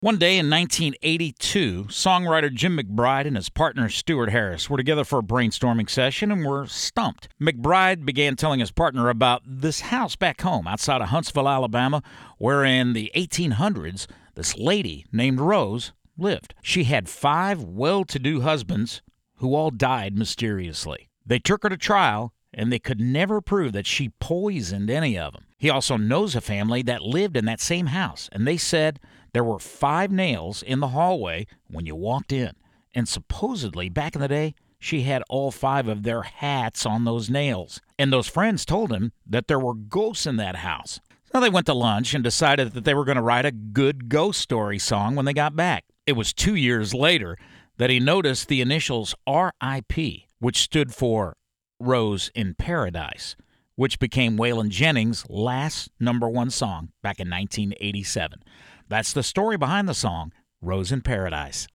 One day in 1982, songwriter Jim McBride and his partner Stuart Harris were together for a brainstorming session and were stumped. McBride began telling his partner about this house back home outside of Huntsville, Alabama, where in the 1800s, this lady named Rose lived. She had 5 well-to-do husbands who all died mysteriously. They took her to trial, and they could never prove that she poisoned any of them. He also knows a family that lived in that same house, and they said there were 5 nails in the hallway when you walked in. And supposedly, back in the day, she had all 5 of their hats on those nails. And those friends told him that there were ghosts in that house. So they went to lunch and decided that they were going to write a good ghost story song when they got back. It was 2 years later that he noticed the initials R.I.P., which stood for Rose in Paradise, which became Waylon Jennings' last #1 song back in 1987. That's the story behind the song, Rose in Paradise.